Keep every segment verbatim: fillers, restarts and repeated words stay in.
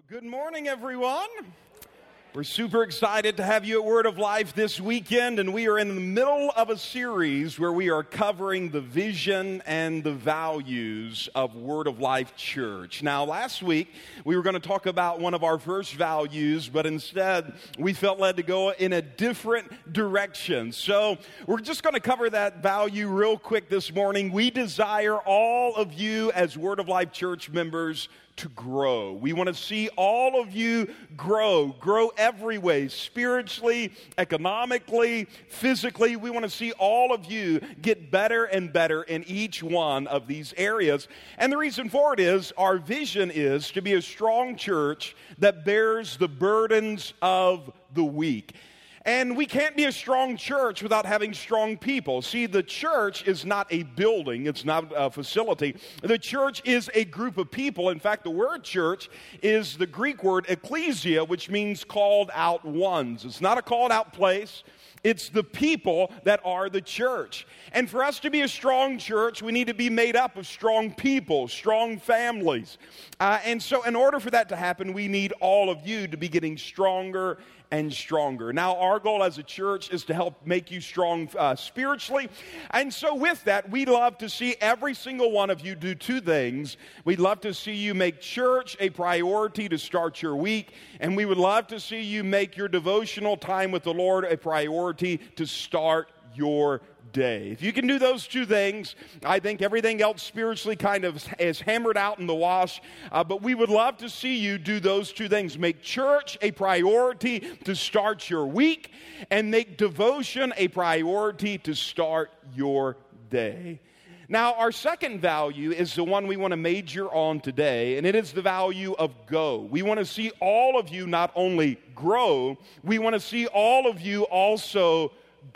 Good morning, everyone. We're super excited to have you at Word of Life this weekend, and we are in the middle of a series where we are covering the vision and the values of Word of Life Church. Now, last week, we were going to talk about one of our first values, but instead, we felt led to go in a different direction. So, we're just going to cover that value real quick this morning. We desire all of you as Word of Life Church members to grow. We want to see all of you grow, grow every way, spiritually, economically, physically. We want to see all of you get better and better in each one of these areas. And the reason for it is our vision is to be a strong church that bears the burdens of the weak. And we can't be a strong church without having strong people. See, the church is not a building. It's not a facility. The church is a group of people. In fact, the word church is the Greek word ecclesia, which means called out ones. It's not a called out place. It's the people that are the church. And for us to be a strong church, we need to be made up of strong people, strong families. Uh, and so in order for that to happen, we need all of you to be getting stronger and stronger. Now, our goal as a church is to help make you strong uh, spiritually. And so with that, we love to see every single one of you do two things. We'd love to see you make church a priority to start your week. And we would love to see you make your devotional time with the Lord a priority to start your day. If you can do those two things, I think everything else spiritually kind of is hammered out in the wash. Uh, but we would love to see you do those two things. Make church a priority to start your week, and make devotion a priority to start your day. Now, our second value is the one we want to major on today, and it is the value of go. We want to see all of you not only grow, we want to see all of you also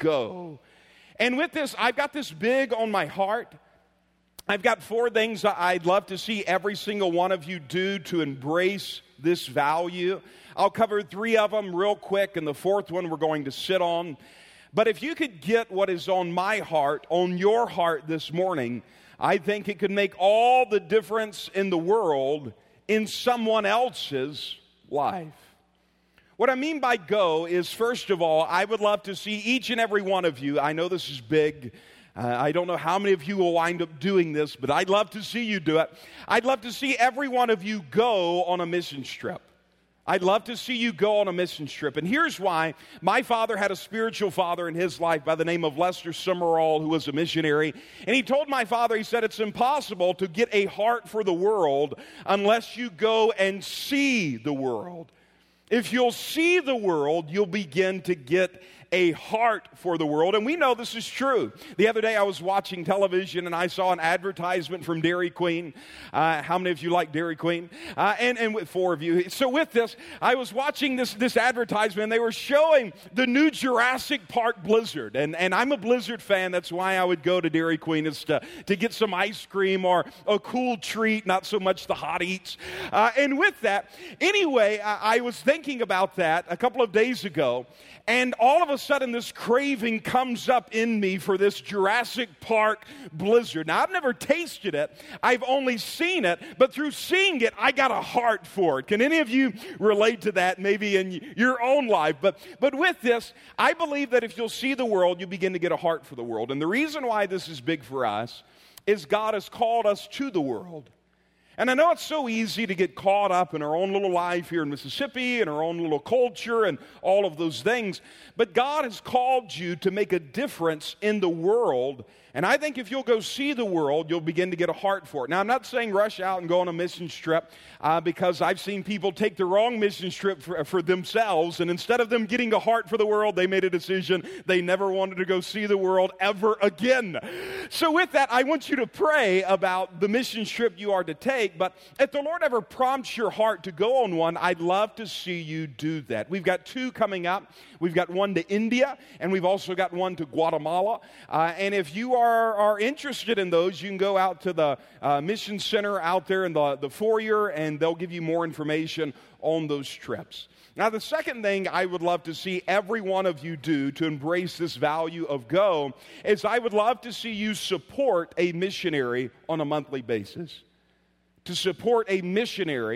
go. And with this, I've got this big on my heart. I've got four things that I'd love to see every single one of you do to embrace this value. I'll cover three of them real quick, and the fourth one we're going to sit on. But if you could get what is on my heart, on your heart this morning, I think it could make all the difference in the world in someone else's life. What I mean by go is, first of all, I would love to see each and every one of you. I know this is big. Uh, I don't know how many of you will wind up doing this, but I'd love to see you do it. I'd love to see every one of you go on a mission trip. I'd love to see you go on a mission trip. And here's why. My father had a spiritual father in his life by the name of Lester Summerall, who was a missionary. And he told my father, he said, it's impossible to get a heart for the world unless you go and see the world. If you'll see the world, you'll begin to get a heart for the world. And we know this is true. The other day I was watching television and I saw an advertisement from Dairy Queen. Uh, how many of you like Dairy Queen? Uh, and, and with four of you. So with this, I was watching this, this advertisement and they were showing the new Jurassic Park Blizzard. And, and I'm a Blizzard fan. That's why I would go to Dairy Queen, is to, to get some ice cream or a cool treat, not so much the hot eats. Uh, and with that, anyway, I, I was thinking about that a couple of days ago. And all of a sudden, this craving comes up in me for this Jurassic Park Blizzard. Now, I've never tasted it. I've only seen it. But through seeing it, I got a heart for it. Can any of you relate to that maybe in your own life? But, but with this, I believe that if you'll see the world, you begin to get a heart for the world. And the reason why this is big for us is God has called us to the world. And I know it's so easy to get caught up in our own little life here in Mississippi and our own little culture and all of those things. But God has called you to make a difference in the world. And I think if you'll go see the world, you'll begin to get a heart for it. Now, I'm not saying rush out and go on a mission trip uh, because I've seen people take the wrong mission trip for, for themselves. And instead of them getting a heart for the world, they made a decision they never wanted to go see the world ever again. So with that, I want you to pray about the mission trip you are to take. But if the Lord ever prompts your heart to go on one, I'd love to see you do that. We've got two coming up. We've got one to India, and we've also got one to Guatemala. Uh, and if you are, are interested in those, you can go out to the uh, mission center out there in the, the foyer, and they'll give you more information on those trips. Now, the second thing I would love to see every one of you do to embrace this value of go is I would love to see you support a missionary on a monthly basis. To support a missionary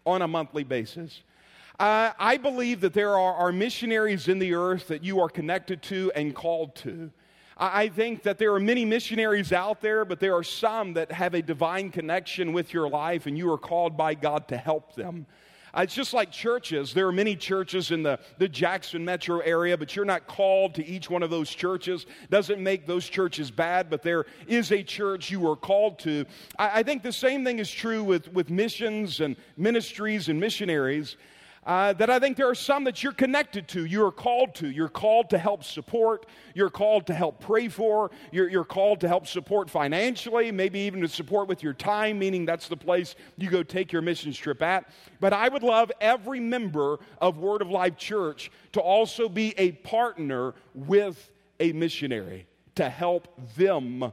on a monthly basis. Uh, I believe that there are, are missionaries in the earth that you are connected to and called to. I, I think that there are many missionaries out there, but there are some that have a divine connection with your life, and you are called by God to help them. Uh, it's just like churches. There are many churches in the, the Jackson metro area, but you're not called to each one of those churches. Doesn't make those churches bad, but there is a church you are called to. I, I think the same thing is true with, with missions and ministries and missionaries. Uh, that I think there are some that you're connected to, you're called to. You're called to help support. You're called to help pray for. You're, you're called to help support financially, maybe even to support with your time, meaning that's the place you go take your mission trip at. But I would love every member of Word of Life Church to also be a partner with a missionary to help them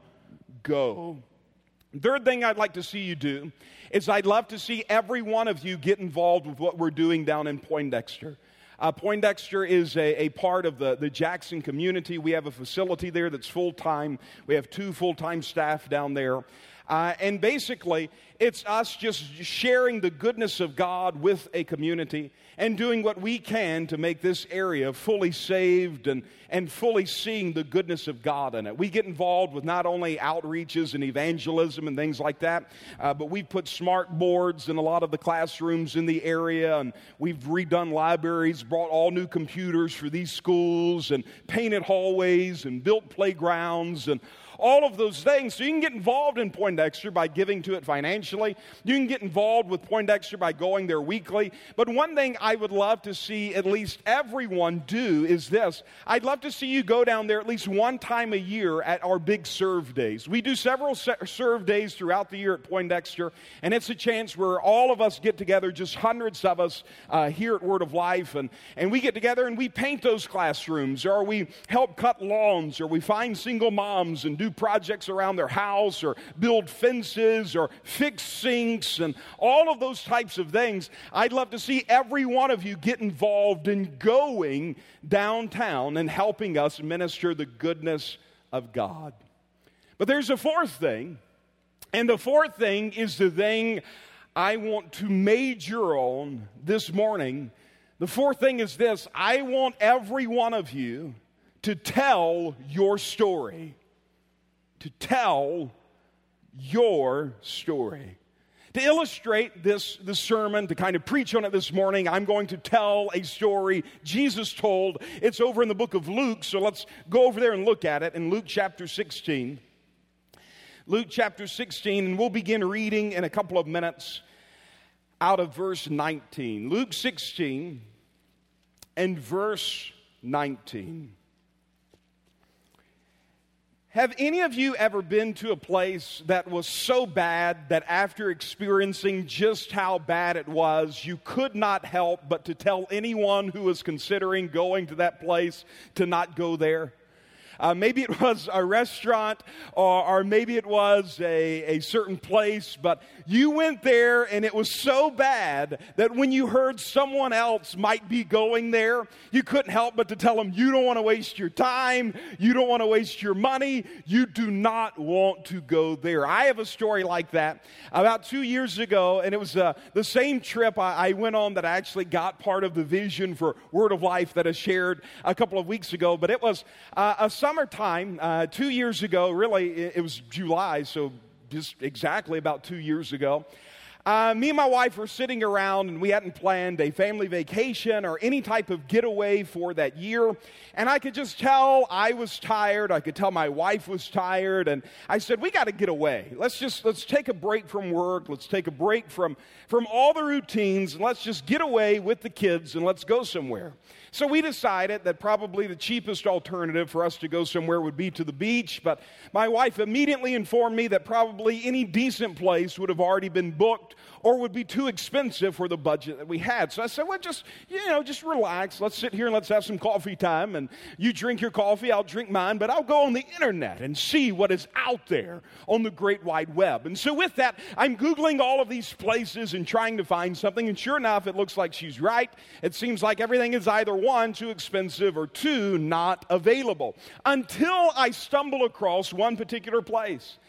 go. Third thing I'd like to see you do is I'd love to see every one of you get involved with what we're doing down in Poindexter. Uh, Poindexter is a, a part of the, the Jackson community. We have a facility there that's full-time. We have two full-time staff down there. Uh, and basically, it's us just sharing the goodness of God with a community and doing what we can to make this area fully saved and, and fully seeing the goodness of God in it. We get involved with not only outreaches and evangelism and things like that, uh, but we've put smart boards in a lot of the classrooms in the area, and we've redone libraries, brought all new computers for these schools, and painted hallways and built playgrounds and all of those things. So you can get involved in Poindexter by giving to it financially. You can get involved with Poindexter by going there weekly. But one thing I would love to see at least everyone do is this. I'd love to see you go down there at least one time a year at our big serve days. We do several serve days throughout the year at Poindexter, and it's a chance where all of us get together, just hundreds of us uh, here at Word of Life, and, and we get together and we paint those classrooms, or we help cut lawns, or we find single moms and do projects around their house, or build fences, or fix sinks, and all of those types of things. I'd love to see every one of you get involved in going downtown and helping us minister the goodness of God. But there's a fourth thing, and the fourth thing is the thing I want to major on this morning. The fourth thing is this: I want every one of you to tell your story. To tell your story. To illustrate this, this sermon, to kind of preach on it this morning, I'm going to tell a story Jesus told. It's over in the book of Luke, so let's go over there and look at it in Luke chapter sixteen. Luke chapter sixteen, and we'll begin reading in a couple of minutes out of verse nineteen. Luke sixteen and verse nineteen. Have any of you ever been to a place that was so bad that after experiencing just how bad it was, you could not help but to tell anyone who was considering going to that place to not go there? Uh, maybe it was a restaurant, or, or maybe it was a, a certain place, but you went there and it was so bad that when you heard someone else might be going there, you couldn't help but to tell them, you don't want to waste your time, you don't want to waste your money, you do not want to go there. I have a story like that about two years ago, and it was uh, the same trip I, I went on that I actually got part of the vision for Word of Life that I shared a couple of weeks ago, but it was uh, a summertime, uh, two years ago, really, it, it was July, so just exactly about two years ago. Uh, me and my wife were sitting around, and we hadn't planned a family vacation or any type of getaway for that year. And I could just tell I was tired. I could tell my wife was tired. And I said, we got to get away. Let's just, let's take a break from work. Let's take a break from, from all the routines. And let's just get away with the kids and let's go somewhere. So we decided that probably the cheapest alternative for us to go somewhere would be to the beach. But my wife immediately informed me that probably any decent place would have already been booked or would be too expensive for the budget that we had. So I said, well, just, you know, just relax. Let's sit here and let's have some coffee time. And you drink your coffee, I'll drink mine. But I'll go on the internet and see what is out there on the great wide web. And so with that, I'm Googling all of these places and trying to find something. And sure enough, it looks like she's right. It seems like everything is either one, too expensive, or two, not available. Until I stumble across one particular place.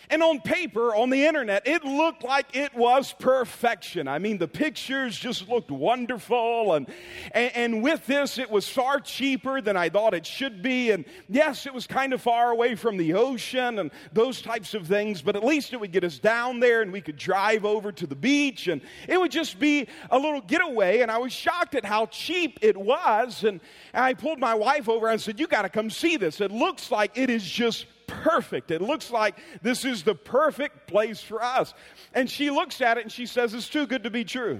And on paper, on the internet, it looked like it was perfection. I mean, the pictures just looked wonderful. And, and, and with this, it was far cheaper than I thought it should be. And yes, it was kind of far away from the ocean and those types of things. But at least it would get us down there and we could drive over to the beach. And it would just be a little getaway. And I was shocked at how cheap it was. And I pulled my wife over and said, you got to come see this. It looks like it is just perfect. It looks like this is the perfect place for us. And she looks at it and she says, it's too good to be true.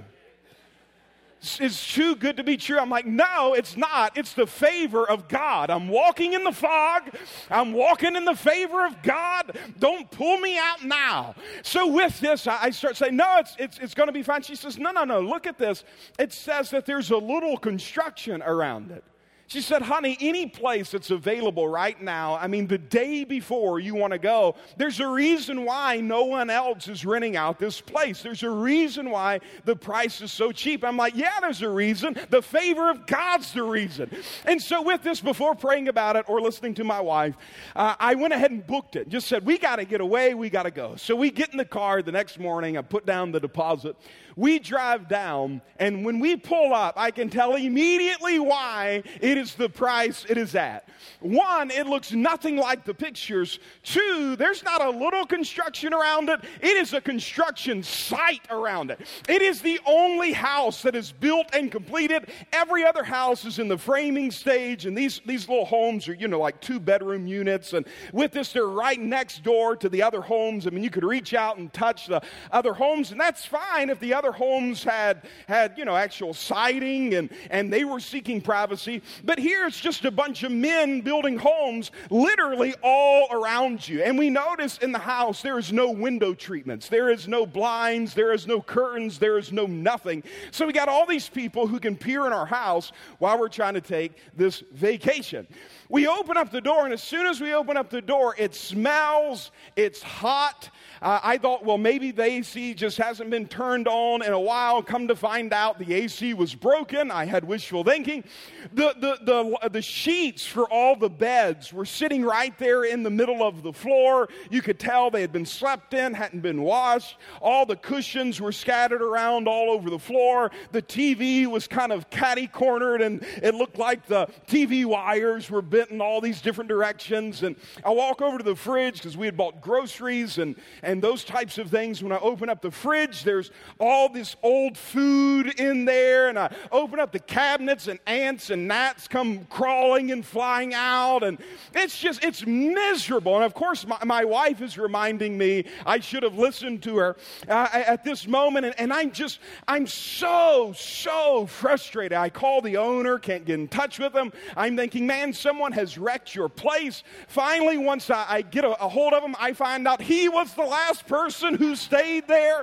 It's too good to be true. I'm like, no, it's not. It's the favor of God. I'm walking in the fog. I'm walking in the favor of God. Don't pull me out now. So with this, I start saying, no, it's it's it's going to be fine. She says, no, no, no, look at this. It says that there's a little construction around it. She said, honey, any place that's available right now, I mean, the day before you want to go, there's a reason why no one else is renting out this place. There's a reason why the price is so cheap. I'm like, yeah, there's a reason. The favor of God's the reason. And so with this, before praying about it or listening to my wife, uh, I went ahead and booked it. Just said, we got to get away. We got to go. So we get in the car the next morning. I put down the deposit. We drive down, and when we pull up, I can tell immediately why it is the price it is at. One, it looks nothing like the pictures. Two, there's not a little construction around it. It is a construction site around it. It is the only house that is built and completed. Every other house is in the framing stage, and these, these little homes are, you know, like two-bedroom units. And with this, they're right next door to the other homes. I mean, you could reach out and touch the other homes, and that's fine if the other homes had, had you know, actual siding and, and they were seeking privacy. But here it's just a bunch of men building homes literally all around you. And we notice in the house there is no window treatments. There is no blinds. There is no curtains. There is no nothing. So we got all these people who can peer in our house while we're trying to take this vacation. We open up the door, and as soon as we open up the door, it smells, it's hot. Uh, I thought, well, maybe the A C just hasn't been turned on in a while. Come to find out, the A C was broken. I had wishful thinking. The, the, the, the sheets for all the beds were sitting right there in the middle of the floor. You could tell they had been slept in, hadn't been washed. All the cushions were scattered around all over the floor. The T V was kind of catty-cornered, and it looked like the T V wires were bent in all these different directions. And I walk over to the fridge because we had bought groceries and, and those types of things. When I open up the fridge, there's all this old food in there. And I open up the cabinets, and ants and gnats come crawling and flying out. And it's just, it's miserable. And of course, my, my wife is reminding me I should have listened to her uh, at this moment. And, and I'm just, I'm so, so frustrated. I call the owner, can't get in touch with him. I'm thinking, man, someone has wrecked your place. Finally, once I, I get a, a hold of him, I find out he was the last person who stayed there.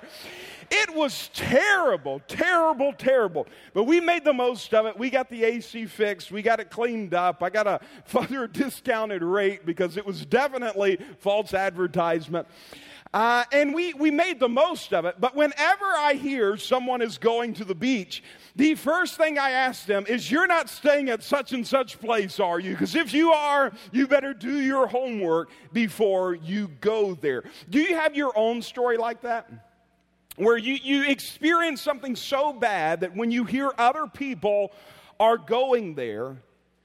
It was terrible, terrible, terrible. But we made the most of it. We got the A C fixed. We got it cleaned up. I got a further discounted rate because it was definitely false advertisement. Uh, and we, we made the most of it. But whenever I hear someone is going to the beach, the first thing I ask them is, you're not staying at such and such place, are you? Because if you are, you better do your homework before you go there. Do you have your own story like that? Where you, you experience something so bad that when you hear other people are going there,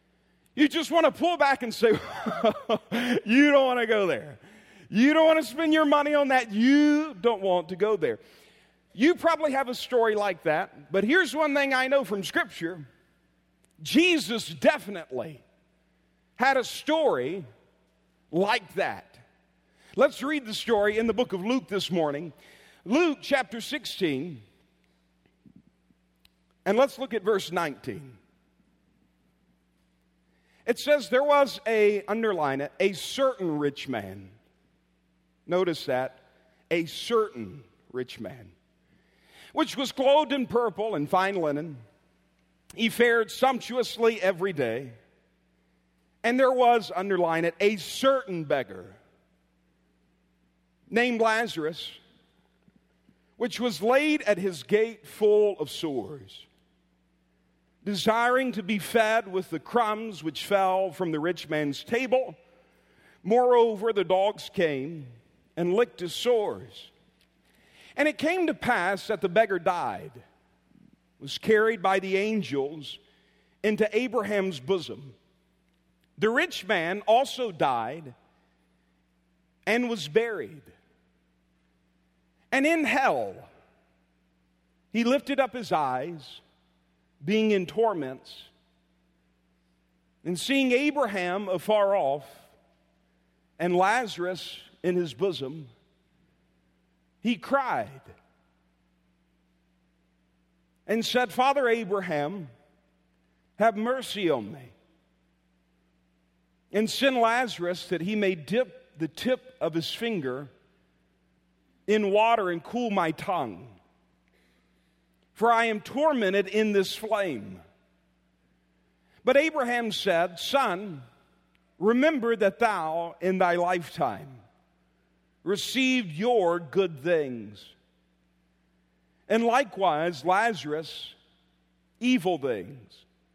you just want to pull back and say, you don't want to go there. You don't want to spend your money on that. You don't want to go there. You probably have a story like that, but here's one thing I know from Scripture. Jesus definitely had a story like that. Let's read the story in the book of Luke this morning. Luke chapter sixteen, and let's look at verse nineteen. It says, there was a, underline it, a certain rich man. Notice that, a certain rich man, which was clothed in purple and fine linen. He fared sumptuously every day. And there was, underline it, a certain beggar named Lazarus, which was laid at his gate full of sores, desiring to be fed with the crumbs which fell from the rich man's table. Moreover, the dogs came and licked his sores. And it came to pass that the beggar died, was carried by the angels into Abraham's bosom. The rich man also died and was buried. And in hell he lifted up his eyes, being in torments, and seeing Abraham afar off and Lazarus in his bosom, he cried and said, Father Abraham, have mercy on me, and send Lazarus that he may dip the tip of his finger in water and cool my tongue, for I am tormented in this flame. But Abraham said, Son, remember that thou in thy lifetime received your good things, and likewise Lazarus evil things.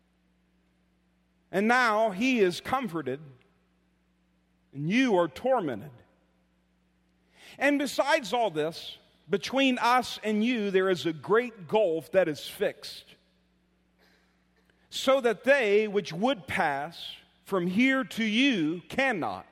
And now he is comforted, and you are tormented. And besides all this, between us and you there is a great gulf that is fixed, so that they which would pass from here to you cannot,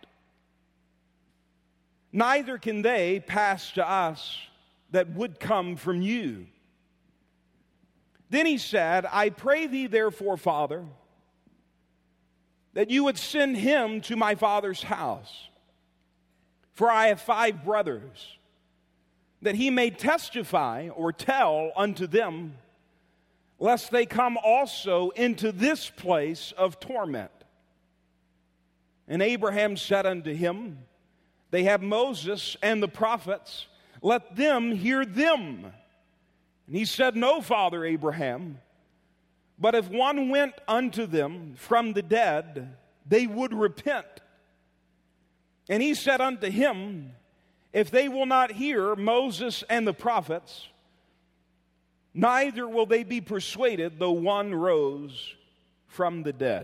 neither can they pass to us that would come from you. Then he said, I pray thee therefore, Father, that you would send him to my father's house. For I have five brothers, that he may testify or tell unto them, lest they come also into this place of torment. And Abraham said unto him, They have Moses and the prophets, let them hear them. And he said, No, Father Abraham, but if one went unto them from the dead, they would repent. And he said unto him, If they will not hear Moses and the prophets, neither will they be persuaded, though one rose from the dead.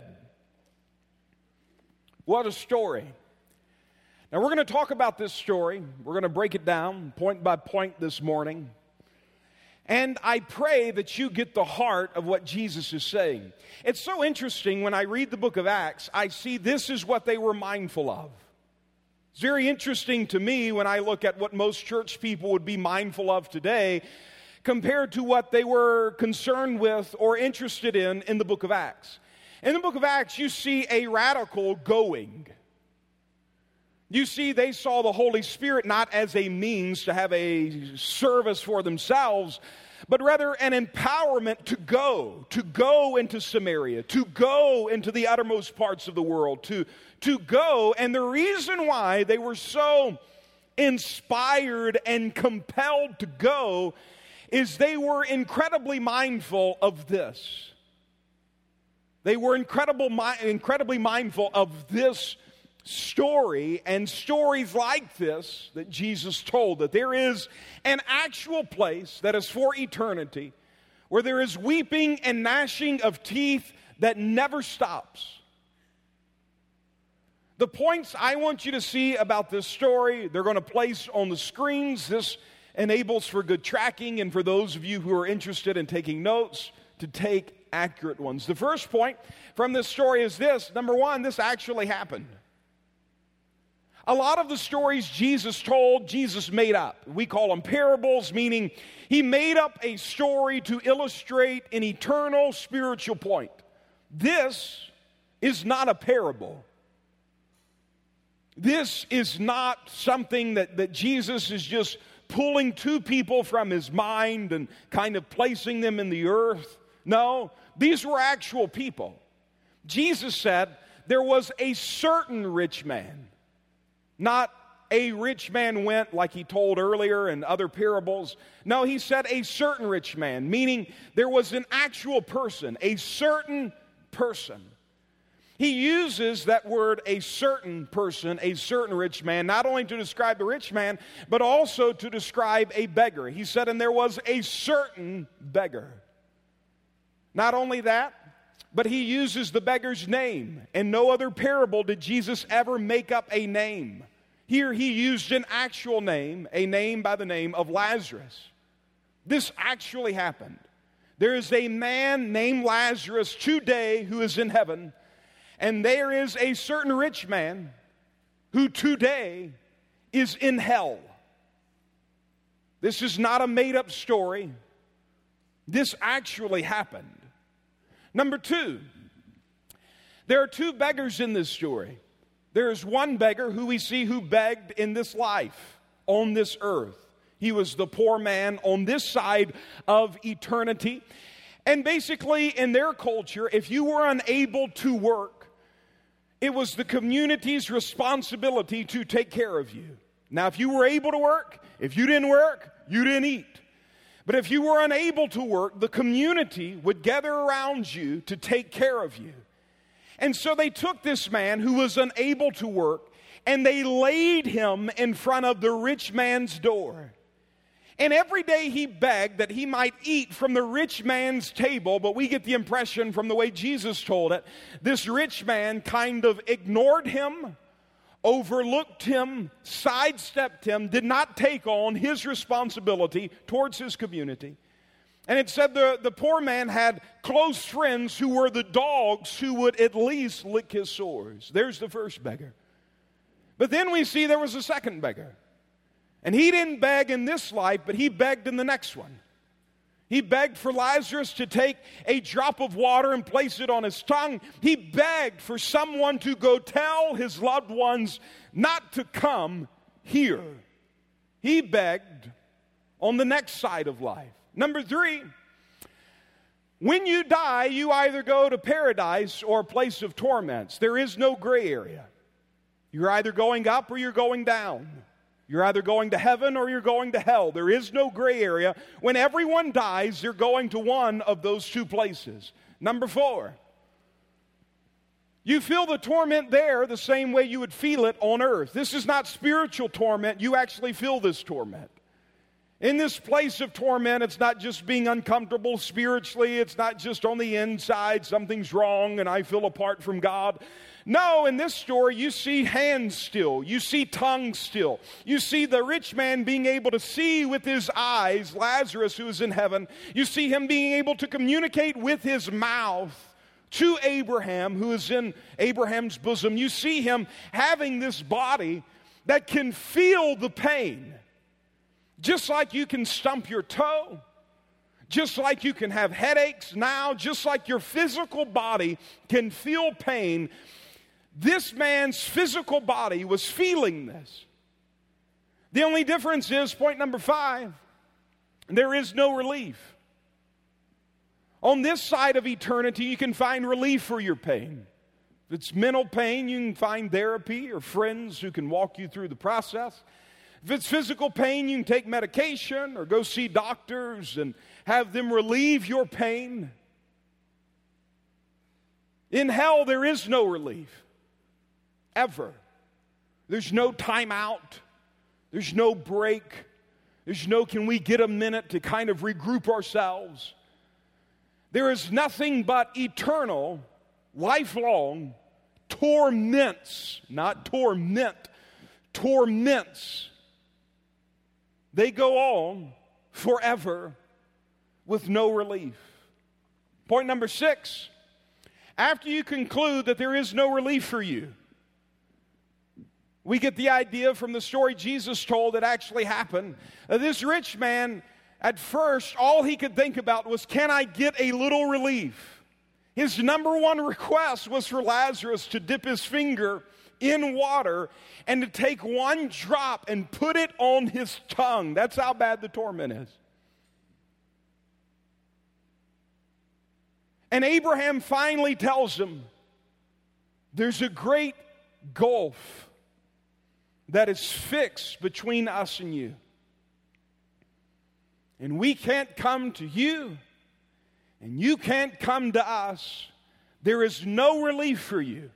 What a story. Now we're going to talk about this story. We're going to break it down point by point this morning. And I pray that you get the heart of what Jesus is saying. It's so interesting when I read the book of Acts, I see this is what they were mindful of. It's very interesting to me when I look at what most church people would be mindful of today compared to what they were concerned with or interested in in the book of Acts. In the book of Acts, you see a radical going. You see, they saw the Holy Spirit not as a means to have a service for themselves, but rather an empowerment to go, to go into Samaria, to go into the uttermost parts of the world, to, to go. And the reason why they were so inspired and compelled to go is they were incredibly mindful of this. They were incredible, incredibly mindful of this story and stories like this that Jesus told, that there is an actual place that is for eternity where there is weeping and gnashing of teeth that never stops. The points I want you to see about this story, they're going to place on the screens. This enables for good tracking and for those of you who are interested in taking notes to take accurate ones. The first point from this story is this. Number one, this actually happened. A lot of the stories Jesus told, Jesus made up. We call them parables, meaning he made up a story to illustrate an eternal spiritual point. This is not a parable. This is not something that, that Jesus is just pulling two people from his mind and kind of placing them in the earth. No, these were actual people. Jesus said there was a certain rich man. Not a rich man went like he told earlier in other parables. No, he said a certain rich man, meaning there was an actual person, a certain person. He uses that word, a certain person, a certain rich man, not only to describe the rich man, but also to describe a beggar. He said, and there was a certain beggar. Not only that, but he uses the beggar's name. In no other parable did Jesus ever make up a name. Here he used an actual name, a name by the name of Lazarus. This actually happened. There is a man named Lazarus today who is in heaven, and there is a certain rich man who today is in hell. This is not a made-up story. This actually happened. Number two, there are two beggars in this story. There is one beggar who we see who begged in this life, on this earth. He was the poor man on this side of eternity. And basically, in their culture, if you were unable to work, it was the community's responsibility to take care of you. Now, if you were able to work, if you didn't work, you didn't eat. But if you were unable to work, the community would gather around you to take care of you. And so they took this man who was unable to work, and they laid him in front of the rich man's door. And every day he begged that he might eat from the rich man's table, but we get the impression from the way Jesus told it, this rich man kind of ignored him, overlooked him, sidestepped him, did not take on his responsibility towards his community. And it said the, the poor man had close friends who were the dogs who would at least lick his sores. There's the first beggar. But then we see there was a second beggar. And he didn't beg in this life, but he begged in the next one. He begged for Lazarus to take a drop of water and place it on his tongue. He begged for someone to go tell his loved ones not to come here. He begged on the next side of life. Number three, when you die, you either go to paradise or a place of torments. There is no gray area. You're either going up or you're going down. You're either going to heaven or you're going to hell. There is no gray area. When everyone dies, they're going to one of those two places. Number four, you feel the torment there the same way you would feel it on earth. This is not spiritual torment. You actually feel this torment. In this place of torment, it's not just being uncomfortable spiritually. It's not just on the inside, something's wrong and I feel apart from God. No, in this story, you see hands still. You see tongues still. You see the rich man being able to see with his eyes, Lazarus who is in heaven. You see him being able to communicate with his mouth to Abraham who is in Abraham's bosom. You see him having this body that can feel the pain. Just like you can stump your toe, just like you can have headaches now, just like your physical body can feel pain, this man's physical body was feeling this. The only difference is, point number five, there is no relief. On this side of eternity, you can find relief for your pain. If it's mental pain, you can find therapy or friends who can walk you through the process. If it's physical pain, you can take medication or go see doctors and have them relieve your pain. In hell, there is no relief. Ever. There's no time out. There's no break. There's no, can we get a minute to kind of regroup ourselves? There is nothing but eternal, lifelong torments, not torment, torments. They go on forever with no relief. Point number six, after you conclude that there is no relief for you, we get the idea from the story Jesus told that actually happened. Uh, this rich man, at first, all he could think about was, can I get a little relief? His number one request was for Lazarus to dip his finger in water and to take one drop and put it on his tongue. That's how bad the torment is. And Abraham finally tells him, there's a great gulf that is fixed between us and you. And we can't come to you, and you can't come to us. There is no relief for you.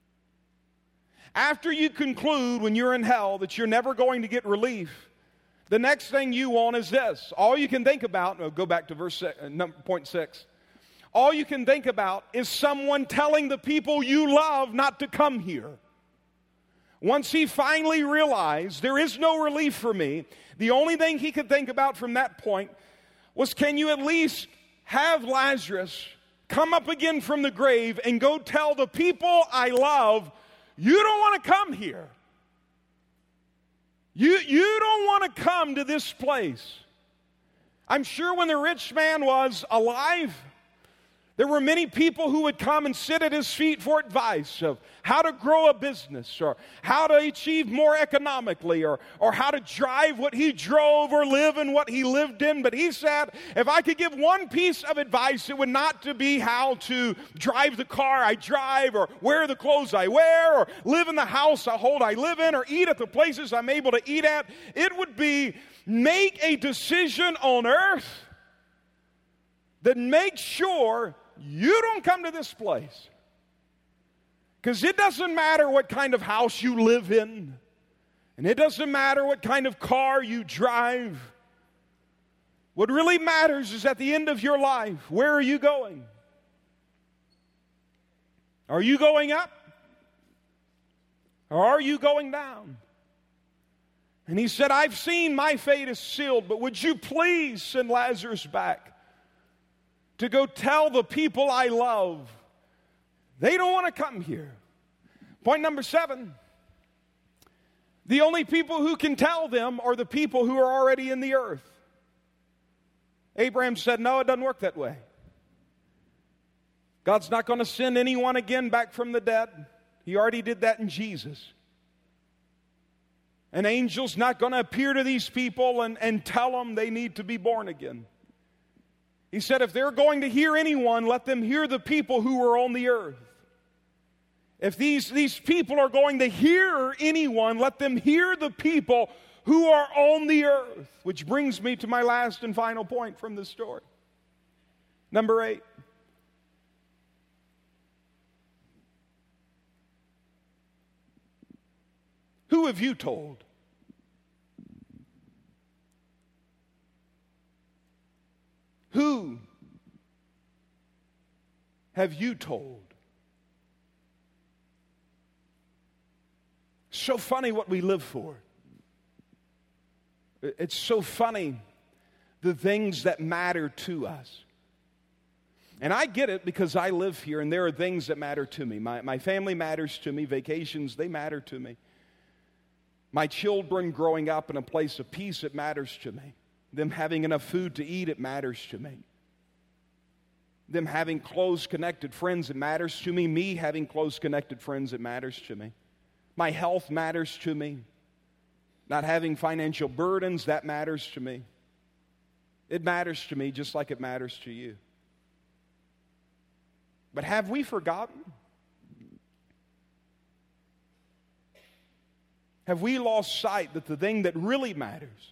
After you conclude when you're in hell that you're never going to get relief, the next thing you want is this. All you can think about, oh, go back to verse six, uh, point six. All you can think about is someone telling the people you love not to come here. once he finally realized there is no relief for me, the only thing he could think about from that point was, can you at least have Lazarus come up again from the grave and go tell the people I love, you don't want to come here. You, you don't want to come to this place. I'm sure when the rich man was alive, there were many people who would come and sit at his feet for advice of how to grow a business or how to achieve more economically or, or how to drive what he drove or live in what he lived in. But he said, if I could give one piece of advice, it would not to be how to drive the car I drive or wear the clothes I wear or live in the house I hold I live in or eat at the places I'm able to eat at. It would be make a decision on earth that makes sure you don't come to this place. Because it doesn't matter what kind of house you live in, and it doesn't matter what kind of car you drive. What really matters is at the end of your life, where are you going? Are you going up? Or are you going down? And he said, I've seen my fate is sealed, but would you please send Lazarus back to go tell the people I love they don't want to come here. Point number seven, the only people who can tell them are the people who are already in the earth. Abraham said, no, it doesn't work that way. God's not going to send anyone again back from the dead. He already did that in Jesus. An angel's not going to appear to these people and, and tell them they need to be born again. He said, if they're going to hear anyone, let them hear the people who are on the earth. If these, these people are going to hear anyone, let them hear the people who are on the earth. Which brings me to my last and final point from this story. Number eight. Who have you told? Who have you told? So funny what we live for. It's so funny the things that matter to us. And I get it because I live here and there are things that matter to me. My, my family matters to me. Vacations, they matter to me. My children growing up in a place of peace, it matters to me. Them having enough food to eat, it matters to me. Them having close, connected friends, it matters to me. Me having close, connected friends, it matters to me. My health matters to me. Not having financial burdens, that matters to me. It matters to me just like it matters to you. But have we forgotten? Have we lost sight that the thing that really matters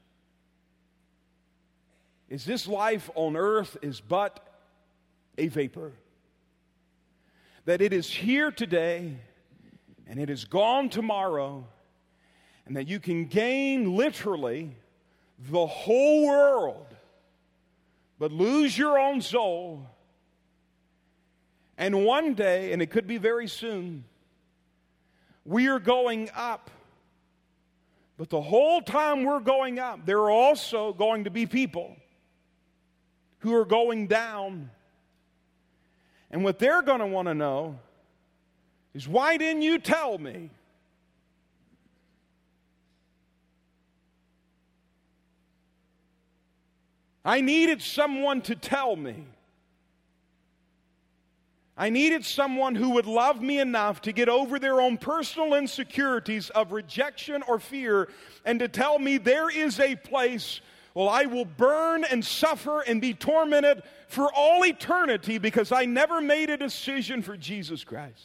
is this life on earth is but a vapor? That it is here today and it is gone tomorrow, and that you can gain literally the whole world but lose your own soul. And one day, and it could be very soon, we are going up. But the whole time we're going up, there are also going to be people who are going down. And what they're going to want to know is, why didn't you tell me? I needed someone to tell me. I needed someone who would love me enough to get over their own personal insecurities of rejection or fear and to tell me there is a place, well, I will burn and suffer and be tormented for all eternity because I never made a decision for Jesus Christ.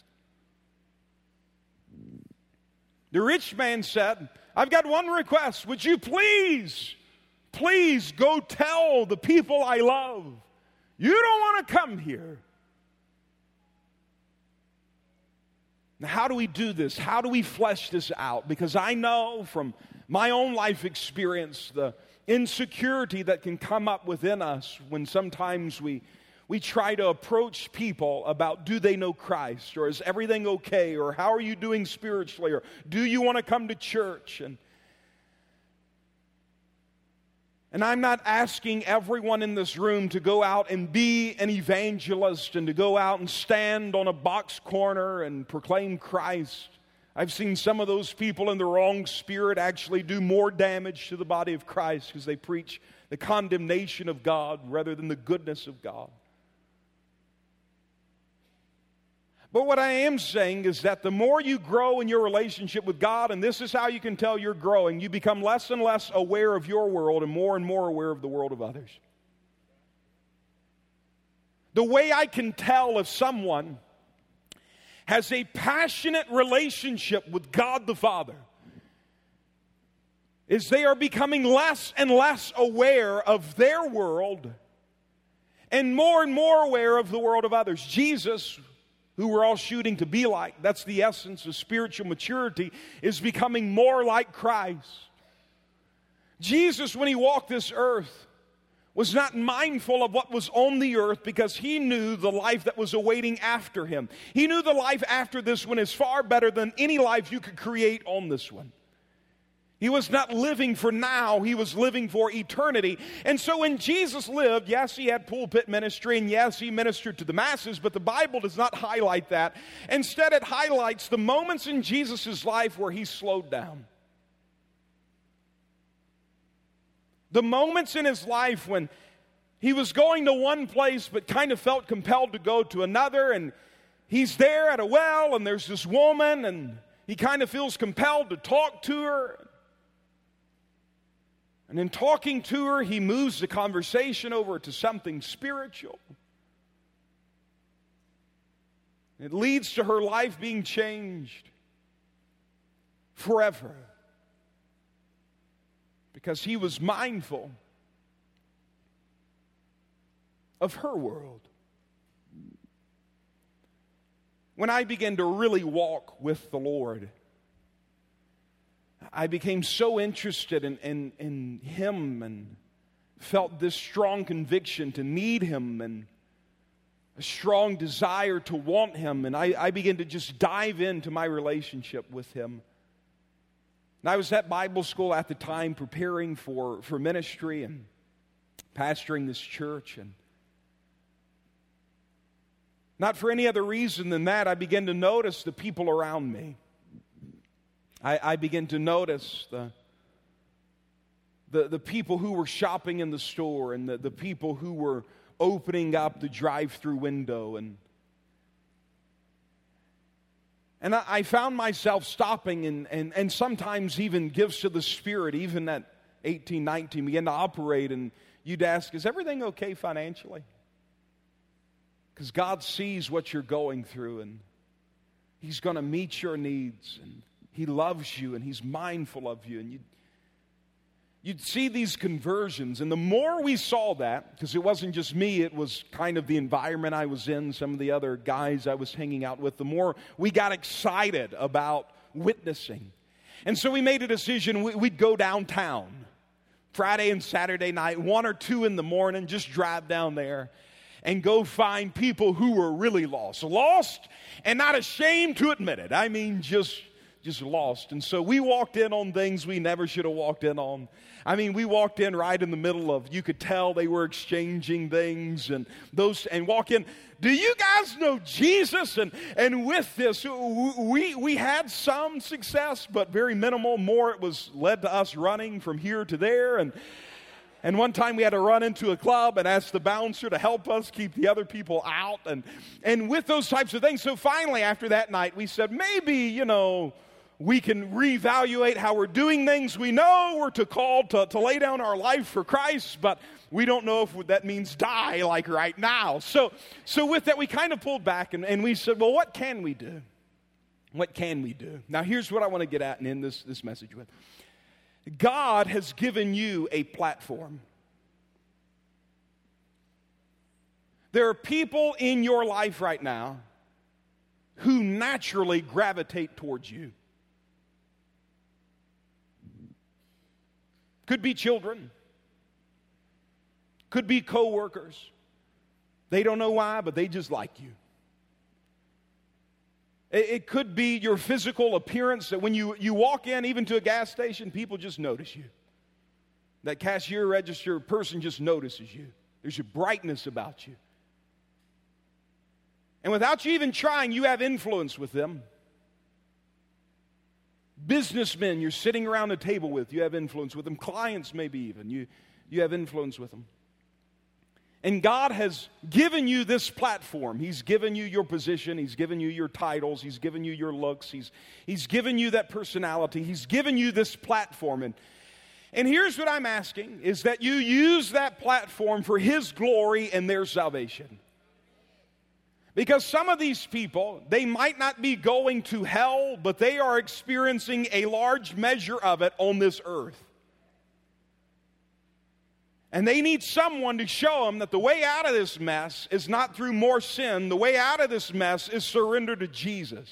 The rich man said, I've got one request. Would you please, please go tell the people I love, you don't want to come here. Now, how do we do this? How do we flesh this out? Because I know from my own life experience the insecurity that can come up within us when sometimes we, we try to approach people about, do they know Christ? Or is everything okay? Or how are you doing spiritually? Or do you want to come to church? And, and I'm not asking everyone in this room to go out and be an evangelist and to go out and stand on a box corner and proclaim Christ. I've seen some of those people in the wrong spirit actually do more damage to the body of Christ because they preach the condemnation of God rather than the goodness of God. But what I am saying is that the more you grow in your relationship with God, and this is how you can tell you're growing, you become less and less aware of your world and more and more aware of the world of others. The way I can tell if someone has a passionate relationship with God the Father is they are becoming less and less aware of their world and more and more aware of the world of others. Jesus, who we're all shooting to be like, that's the essence of spiritual maturity, is becoming more like Christ. Jesus, when he walked this earth, was not mindful of what was on the earth because he knew the life that was awaiting after him. He knew the life after this one is far better than any life you could create on this one. He was not living for now, he was living for eternity. And so when Jesus lived, yes, he had pulpit ministry, and yes, he ministered to the masses, but the Bible does not highlight that. Instead, it highlights the moments in Jesus' life where he slowed down. The moments in his life when he was going to one place but kind of felt compelled to go to another, and he's there at a well, and there's this woman, and he kind of feels compelled to talk to her. And in talking to her, he moves the conversation over to something spiritual. It leads to her life being changed forever. Because he was mindful of her world. When I began to really walk with the Lord, I became so interested in, in, in him and felt this strong conviction to need him and a strong desire to want him. And I, I began to just dive into my relationship with him. And I was at Bible school at the time preparing for, for ministry and pastoring this church. And not for any other reason than that, I began to notice the people around me. I, I began to notice the, the, the people who were shopping in the store and the, the people who were opening up the drive-through window. And, and I, I found myself stopping and, and, and sometimes even gifts of the Spirit, even at eighteen, nineteen, began to operate. And you'd ask, is everything okay financially? Because God sees what you're going through and he's going to meet your needs. And he loves you and he's mindful of you. And you'd, you'd see these conversions. And the more we saw that, because it wasn't just me, it was kind of the environment I was in, some of the other guys I was hanging out with, the more we got excited about witnessing. And so we made a decision, we'd go downtown Friday and Saturday night, one or two in the morning, just drive down there and go find people who were really lost. Lost and not ashamed to admit it. I mean, just... just lost. And so we walked in on things we never should have walked in on. I mean, we walked in right in the middle of, you could tell they were exchanging things and those, and walk in, do you guys know Jesus? And and with this, we we had some success, but very minimal. More, it was led to us running from here to there. And And one time we had to run into a club and ask the bouncer to help us keep the other people out. And, and with those types of things, so finally after that night, we said, maybe, you know, we can reevaluate how we're doing things. We know we're to call to, to lay down our life for Christ, but we don't know if that means die like right now. So, so with that, we kind of pulled back and, and we said, well, what can we do? What can we do? Now, here's what I want to get at and end this, this message with. God has given you a platform. There are people in your life right now who naturally gravitate towards you. Could be children. Could be coworkers. They don't know why, but they just like you. It, it could be your physical appearance, that when you, you walk in, even to a gas station, people just notice you. That cashier register person just notices you. There's a brightness about you. And without you even trying, you have influence with them. Businessmen you're sitting around the table with, you have influence with them. Clients maybe even, you, you have influence with them. And God has given you this platform. He's given you your position. He's given you your titles. He's given you your looks. He's, he's given you that personality. He's given you this platform. And, and here's what I'm asking, is that you use that platform for His glory and their salvation. Because some of these people, they might not be going to hell, but they are experiencing a large measure of it on this earth. And they need someone to show them that the way out of this mess is not through more sin. The way out of this mess is surrender to Jesus.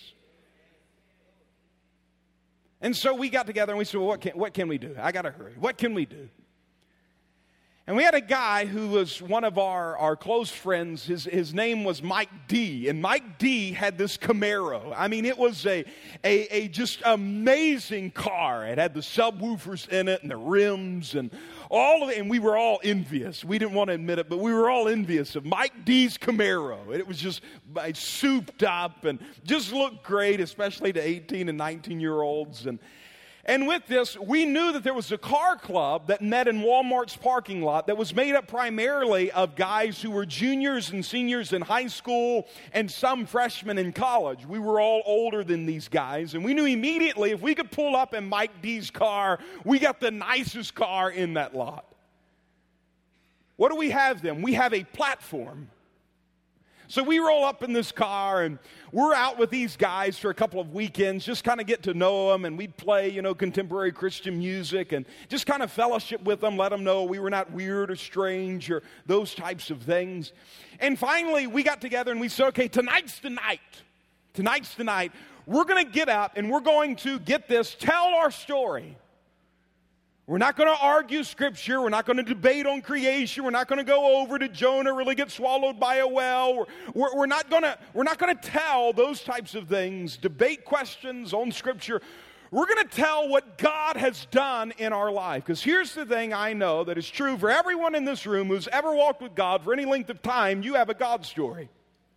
And so we got together and we said, well, what can, what can we do? I got to hurry. What can we do? And we had a guy who was one of our, our close friends. His, his name was Mike D. And Mike D had this Camaro. I mean, it was a, a, a just amazing car. It had the subwoofers in it and the rims and all of it. And we were all envious. We didn't want to admit it, but we were all envious of Mike D's Camaro. It was just souped up and just looked great, especially to eighteen and nineteen-year-olds. And And with this, we knew that there was a car club that met in Walmart's parking lot that was made up primarily of guys who were juniors and seniors in high school and some freshmen in college. We were all older than these guys, and we knew immediately if we could pull up in Mike D's car, we got the nicest car in that lot. What do we have then? We have a platform. So we roll up in this car, and we're out with these guys for a couple of weekends, just kind of get to know them, and we'd play, you know, contemporary Christian music, and just kind of fellowship with them, let them know we were not weird or strange or those types of things. And finally, we got together, and we said, okay, tonight's the night. Tonight's the night. We're going to get up, and we're going to, get this, tell our story. We're not going to argue Scripture. We're not going to debate on creation. We're not going to go over did Jonah really get swallowed by a well. We're, we're, we're not going to we're not going to tell those types of things, debate questions on Scripture. We're going to tell what God has done in our life. Because here's the thing I know that is true for everyone in this room who's ever walked with God for any length of time. You have a God story.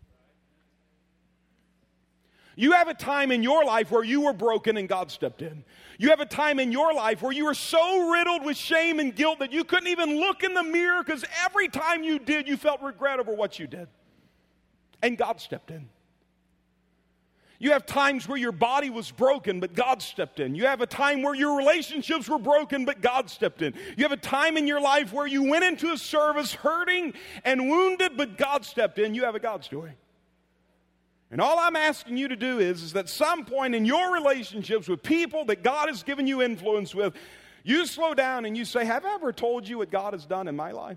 You have a time in your life where you were broken and God stepped in. You have a time in your life where you were so riddled with shame and guilt that you couldn't even look in the mirror because every time you did, you felt regret over what you did. And God stepped in. You have times where your body was broken, but God stepped in. You have a time where your relationships were broken, but God stepped in. You have a time in your life where you went into a service hurting and wounded, but God stepped in. You have a God story. And all I'm asking you to do is, is that at some point in your relationships with people that God has given you influence with, you slow down and you say, have I ever told you what God has done in my life?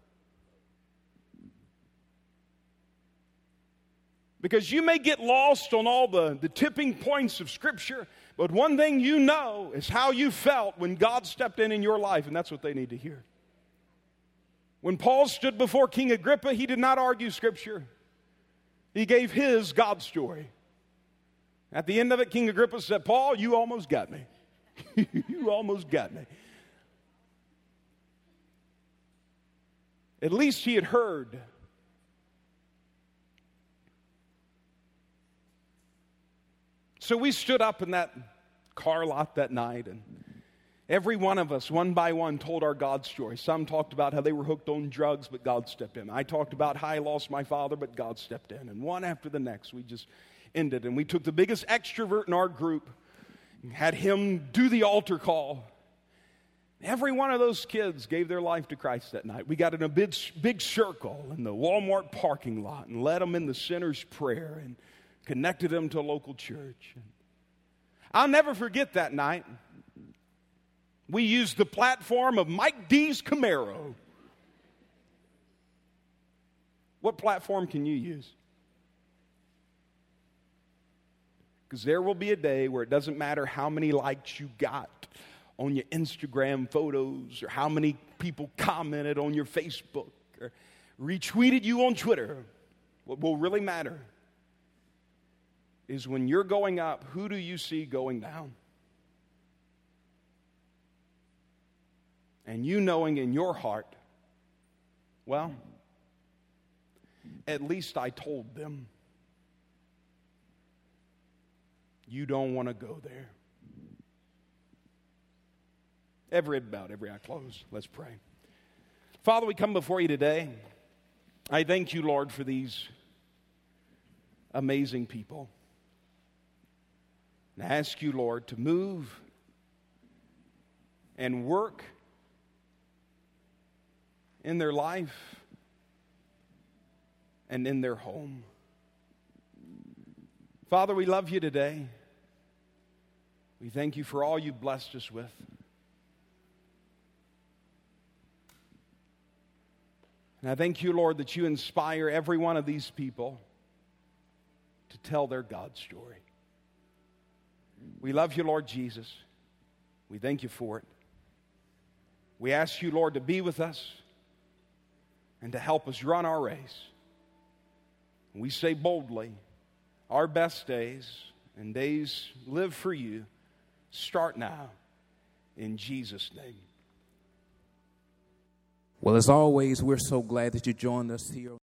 Because you may get lost on all the, the tipping points of Scripture, but one thing you know is how you felt when God stepped in in your life, and that's what they need to hear. When Paul stood before King Agrippa, he did not argue Scripture. He gave his God story. At the end of it, King Agrippa said, Paul, you almost got me. You almost got me. At least he had heard. So we stood up in that car lot that night, and every one of us, one by one, told our God story. Some talked about how they were hooked on drugs, but God stepped in. I talked about how I lost my father, but God stepped in. And one after the next, we just ended. And we took the biggest extrovert in our group and had him do the altar call. Every one of those kids gave their life to Christ that night. We got in a big, big circle in the Walmart parking lot and led them in the sinner's prayer and connected them to a local church. I'll never forget that night. We used the platform of Mike D's Camaro. What platform can you use? Because there will be a day where it doesn't matter how many likes you got on your Instagram photos or how many people commented on your Facebook or retweeted you on Twitter. What will really matter is when you're going up, who do you see going down? And you knowing in your heart, well, at least I told them. You don't want to go there. Every head bowed, every eye closed. Let's pray. Father, we come before you today. I thank you, Lord, for these amazing people. And I ask you, Lord, to move and work in their life and in their home. Father, we love you today. We thank you for all you've blessed us with. And I thank you, Lord, that you inspire every one of these people to tell their God story. We love you, Lord Jesus. We thank you for it. We ask you, Lord, to be with us and to help us run our race. We say boldly, our best days and days live for you start now in Jesus' name. Well, as always, we're so glad that you joined us here.